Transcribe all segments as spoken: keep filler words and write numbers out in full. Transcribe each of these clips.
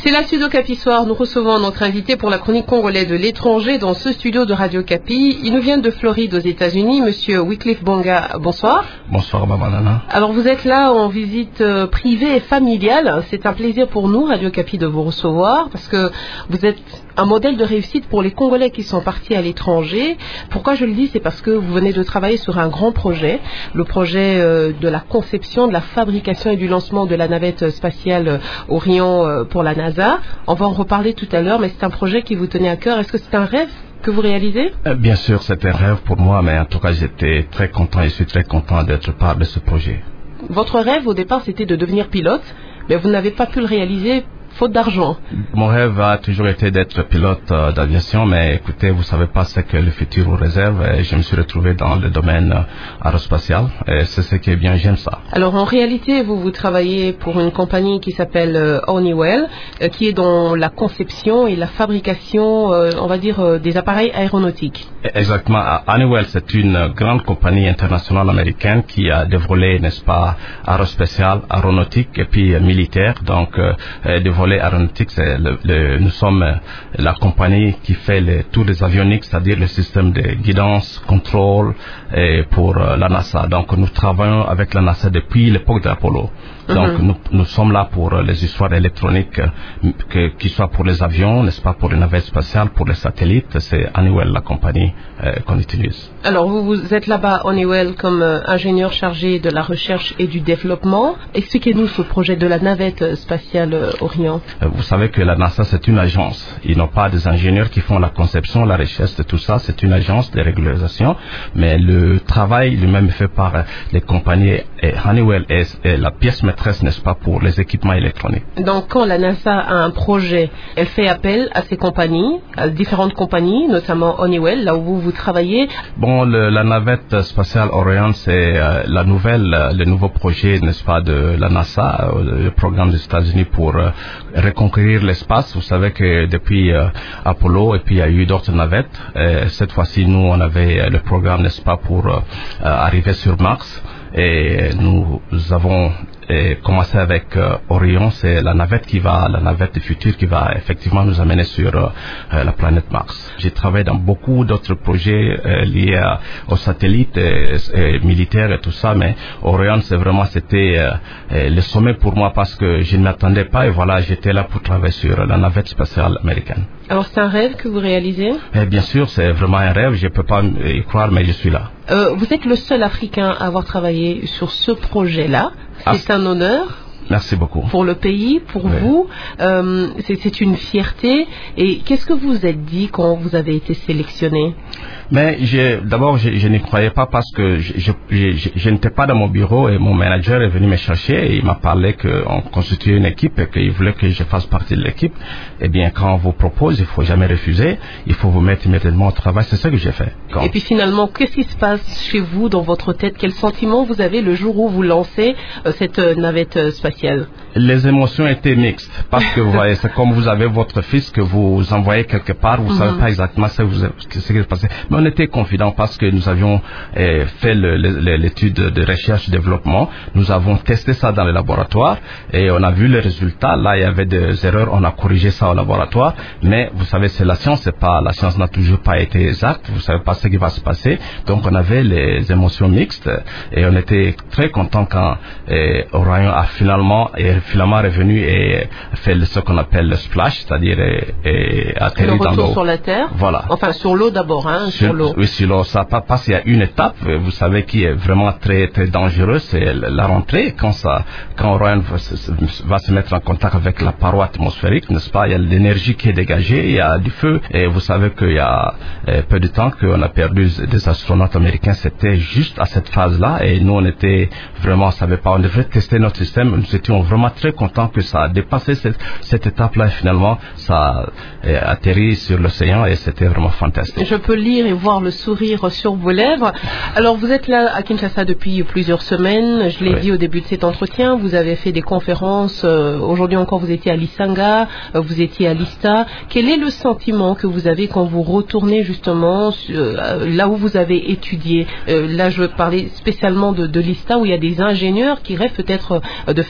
C'est la Studio Capi Soir. Nous recevons notre invité pour la chronique congolais de l'étranger dans ce studio de Radio Capi. Il nous vient de Floride aux États-Unis, Monsieur Wycliffe Bonga. Bonsoir. Bonsoir, Babanana. Alors vous êtes là en visite euh, privée et familiale. C'est un plaisir pour nous, Radio Capi, de vous recevoir parce que vous êtes un modèle de réussite pour les Congolais qui sont partis à l'étranger. Pourquoi je le dis? C'est parce que vous venez de travailler sur un grand projet, le projet euh, de la conception, de la fabrication et du lancement de la navette spatiale Orion euh, pour la NASA. On va en reparler tout à l'heure, mais c'est un projet qui vous tenait à cœur. Est-ce que c'est un rêve que vous réalisez? euh, Bien sûr, c'est un rêve pour moi, mais en tout cas, j'étais très content et je suis très content d'être part de ce projet. Votre rêve, au départ, c'était de devenir pilote, mais vous n'avez pas pu le réaliser faute d'argent. Mon rêve a toujours été d'être pilote euh, d'aviation, mais écoutez, vous savez pas ce que le futur vous réserve. Et je me suis retrouvé dans le domaine euh, aérospatial et c'est ce qui est bien, j'aime ça. Alors en réalité, vous, vous travaillez pour une compagnie qui s'appelle euh, Honeywell, euh, qui est dans la conception et la fabrication, euh, on va dire, euh, des appareils aéronautiques. Exactement. Honeywell, c'est une grande compagnie internationale américaine qui a des volets, n'est-ce pas, aérospatial, aéronautique et puis euh, militaire. Donc, euh, des volets aéronautique, c'est le, le, nous sommes euh, la compagnie qui fait le, tous les avioniques, c'est-à-dire le système de guidance, contrôle et pour euh, la NASA. Donc nous travaillons avec la NASA depuis l'époque de l'Apollo. Donc mm-hmm. nous, nous sommes là pour euh, les histoires électroniques, euh, que, qui soient pour les avions, n'est-ce pas, pour les navettes spatiales, pour les satellites. C'est Honeywell la compagnie euh, qu'on utilise. Alors vous, vous êtes là-bas Honeywell comme euh, ingénieur chargé de la recherche et du développement. Expliquez-nous ce projet de la navette spatiale euh, Orion. Vous savez que la NASA, c'est une agence. Ils n'ont pas des ingénieurs qui font la conception, la recherche de tout ça. C'est une agence de régularisation. Mais le travail lui-même est fait par les compagnies. Et Honeywell est, est la pièce maîtresse, n'est-ce pas, pour les équipements électroniques. Donc, quand la NASA a un projet, elle fait appel à ces compagnies, à différentes compagnies, notamment Honeywell, là où vous, vous travaillez. Bon, le, la navette spatiale Orion, c'est euh, la nouvelle, euh, le nouveau projet, n'est-ce pas, de la NASA, euh, le programme des États-Unis pour euh, reconquérir l'espace. Vous savez que depuis euh, Apollo et puis il y a eu d'autres navettes. Et cette fois-ci, nous, on avait euh, le programme, n'est-ce pas, pour euh, arriver sur Mars. Et nous avons et commencé avec euh, Orion, c'est la navette qui va, la navette du futur qui va effectivement nous amener sur euh, la planète Mars. J'ai travaillé dans beaucoup d'autres projets euh, liés à, aux satellites et, et militaires et tout ça, mais Orion, c'est vraiment, c'était euh, le sommet pour moi parce que je ne m'attendais pas et voilà, j'étais là pour travailler sur la navette spatiale américaine. Alors c'est un rêve que vous réalisez? Et bien sûr, c'est vraiment un rêve, je ne peux pas y croire, mais je suis là. Euh, vous êtes le seul Africain à avoir travaillé sur ce projet-là. C'est ah. un honneur. Merci beaucoup. Pour le pays, pour oui. vous, euh, c'est, c'est une fierté. Et qu'est-ce que vous vous êtes dit quand vous avez été sélectionné? Mais j'ai, d'abord, je, je n'y croyais pas parce que je, je, je, je n'étais pas dans mon bureau et mon manager est venu me chercher et il m'a parlé qu'on constituait une équipe et qu'il voulait que je fasse partie de l'équipe. Eh bien, quand on vous propose, il ne faut jamais refuser. Il faut vous mettre immédiatement au travail. C'est ça que j'ai fait. Quand... Et puis finalement, qu'est-ce qui se passe chez vous, dans votre tête? Quel sentiment vous avez le jour où vous lancez euh, cette euh, navette euh, spatiale? Les émotions étaient mixtes parce que vous voyez, c'est comme vous avez votre fils que vous envoyez quelque part, vous ne mm-hmm. savez pas exactement ce, vous, ce qui s'est passé. Mais on était confidents parce que nous avions eh, fait le, le, l'étude de recherche et développement. Nous avons testé ça dans le laboratoire et on a vu les résultats. Là, il y avait des erreurs, on a corrigé ça au laboratoire. Mais vous savez, c'est la science, c'est pas, la science n'a toujours pas été exacte. Vous savez pas ce qui va se passer. Donc, on avait les émotions mixtes et on était très contents quand eh, Orion a finalement est finalement revenu et fait ce qu'on appelle le splash, c'est-à-dire et, et atterri dans l'eau. Le retour sur la terre. Voilà. Enfin, sur l'eau d'abord, hein, sur, sur l'eau. Oui, sur l'eau. Ça parce qu'il y a une étape, vous savez, qui est vraiment très très dangereuse, c'est la rentrée. Quand ça, quand Orion va, va se mettre en contact avec la paroi atmosphérique, n'est-ce pas? Il y a l'énergie qui est dégagée, il y a du feu, et vous savez qu'il y a eh, peu de temps qu'on a perdu des astronautes américains. C'était juste à cette phase-là, et nous on était vraiment, on savait pas, on devait tester notre système. Nous étions vraiment très content que ça a dépassé cette, cette étape-là et finalement ça a atterri sur l'océan et c'était vraiment fantastique. Je peux lire et voir le sourire sur vos lèvres. Alors vous êtes là à Kinshasa depuis plusieurs semaines, je l'ai oui. dit au début de cet entretien, vous avez fait des conférences, euh, aujourd'hui encore vous étiez à Lisanga, euh, vous étiez à Lista. Quel est le sentiment que vous avez quand vous retournez justement euh, là où vous avez étudié? euh, Là je veux parler spécialement de, de Lista où il y a des ingénieurs qui rêvent peut-être de faire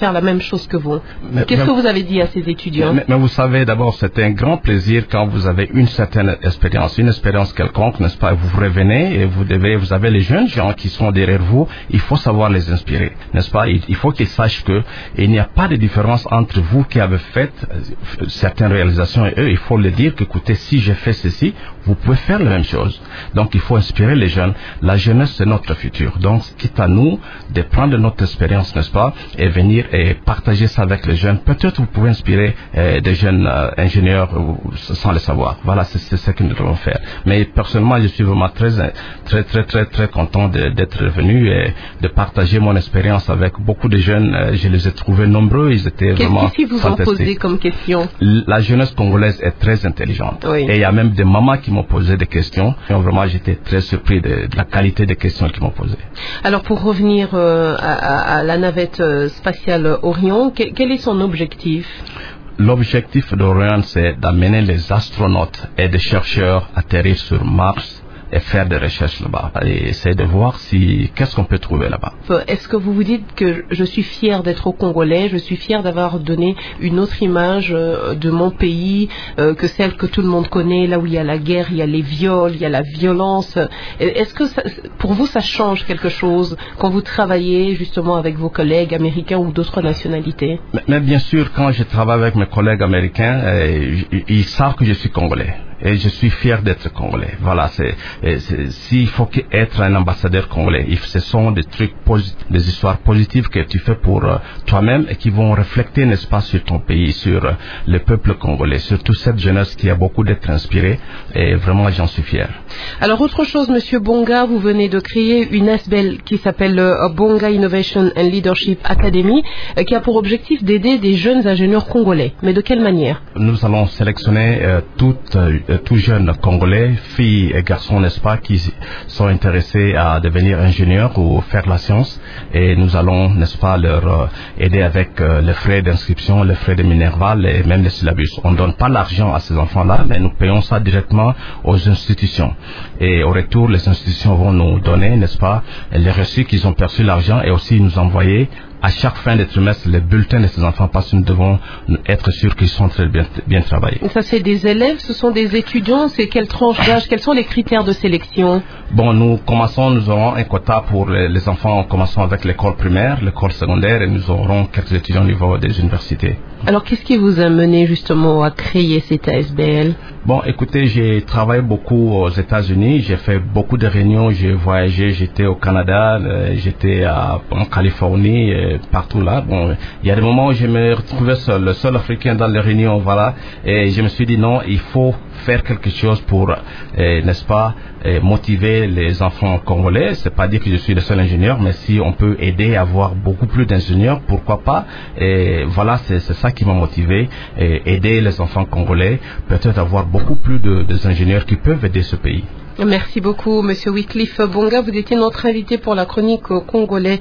faire la même chose que vous. Mais, Qu'est-ce mais, que vous avez dit à ces étudiants? mais, mais vous savez, d'abord, c'est un grand plaisir quand vous avez une certaine expérience, une expérience quelconque, n'est-ce pas? Vous revenez et vous devez, vous avez les jeunes gens qui sont derrière vous, il faut savoir les inspirer, n'est-ce pas? Il, il faut qu'ils sachent que il n'y a pas de différence entre vous qui avez fait euh, certaines réalisations et eux. Il faut le dire que, écoutez, si j'ai fait ceci, vous pouvez faire la même chose. Donc, il faut inspirer les jeunes. La jeunesse, c'est notre futur. Donc, c'est à nous de prendre notre expérience, n'est-ce pas, et venir et partager ça avec les jeunes. Peut-être vous pouvez inspirer euh, des jeunes euh, ingénieurs euh, sans le savoir. Voilà, c'est, c'est ce que nous devons faire. Mais personnellement, je suis vraiment très, très, très, très, très content de, d'être venu et de partager mon expérience avec beaucoup de jeunes. Euh, je les ai trouvés nombreux. Ils étaient Qu'est-ce vraiment qui vous ont posé comme question? La jeunesse congolaise est très intelligente. Oui. Et il y a même des mamans qui m'ont posé des questions. Et vraiment, j'étais très surpris de, de la qualité des questions qu'ils m'ont posées. Alors, pour revenir euh, à, à, à la navette euh, spatiale Orion, que, quel est son objectif? L'objectif d'Orion, c'est d'amener les astronautes et des chercheurs à atterrir sur Mars et faire des recherches là-bas et essayer de voir si qu'est-ce qu'on peut trouver là-bas. Est-ce que vous vous dites que je suis fier d'être Congolais, je suis fier d'avoir donné une autre image de mon pays euh, que celle que tout le monde connaît, là où il y a la guerre, il y a les viols, il y a la violence. Est-ce que ça, pour vous ça change quelque chose quand vous travaillez justement avec vos collègues américains ou d'autres nationalités? mais, mais bien sûr, quand je travaille avec mes collègues américains, euh, ils, ils savent que je suis Congolais. Et je suis fier d'être Congolais. Voilà, c'est, c'est s'il faut être un ambassadeur congolais, ce sont des trucs positifs, des histoires positives que tu fais pour euh, toi-même et qui vont refléter, n'est-ce pas, sur ton pays, sur euh, le peuple congolais, surtout cette jeunesse qui a beaucoup d'être inspirée. Et vraiment, j'en suis fier. Alors, autre chose, Monsieur Bonga, vous venez de créer une A S B E L qui s'appelle euh, Bonga Innovation and Leadership Academy, euh, qui a pour objectif d'aider des jeunes ingénieurs congolais. Mais de quelle manière? Nous allons sélectionner euh, toutes euh, tous jeunes Congolais, filles et garçons, n'est-ce pas, qui sont intéressés à devenir ingénieurs ou faire la science. Et nous allons, n'est-ce pas, leur euh, aider avec euh, les frais d'inscription, les frais de Minerval et même les syllabus. On ne donne pas l'argent à ces enfants-là, mais nous payons ça directement aux institutions. Et au retour, les institutions vont nous donner, n'est-ce pas, les reçus qu'ils ont perçu l'argent et aussi nous envoyer à chaque fin de trimestre les bulletins de ces enfants parce que nous devons être sûrs qu'ils sont très bien, bien travaillés. Ça, c'est des élèves, ce sont des étudiants, c'est quelle tranche d'âge, quels sont les critères de sélection? Bon, nous commençons, nous aurons un quota pour les, les enfants en commençant avec l'école primaire, l'école secondaire et nous aurons quelques étudiants au niveau des universités. Alors, qu'est-ce qui vous a mené justement à créer cette A S B E L? Bon, écoutez, j'ai travaillé beaucoup aux États-Unis, j'ai fait beaucoup de réunions, j'ai voyagé, j'étais au Canada, euh, j'étais à, en Californie, euh, partout là. Bon, il y a des moments où je me retrouvais seul, le seul Africain dans les réunions, voilà, et je me suis dit non, il faut faire quelque chose pour, euh, n'est-ce pas, euh, motiver les enfants congolais. C'est pas dire que je suis le seul ingénieur, mais si on peut aider à avoir beaucoup plus d'ingénieurs, pourquoi pas. Et voilà, c'est, c'est ça qui m'a motivé, et aider les enfants congolais, peut-être avoir beaucoup plus de, de ingénieurs qui peuvent aider ce pays. Merci beaucoup, Monsieur Wycliffe Bonga. Vous étiez notre invité pour la chronique congolais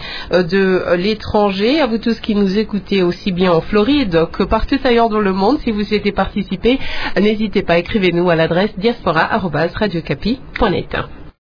de l'étranger. À vous tous qui nous écoutez aussi bien en Floride que partout ailleurs dans le monde, si vous souhaitez participer, n'hésitez pas, écrivez-nous à l'adresse diaspora arobase radio capi point net.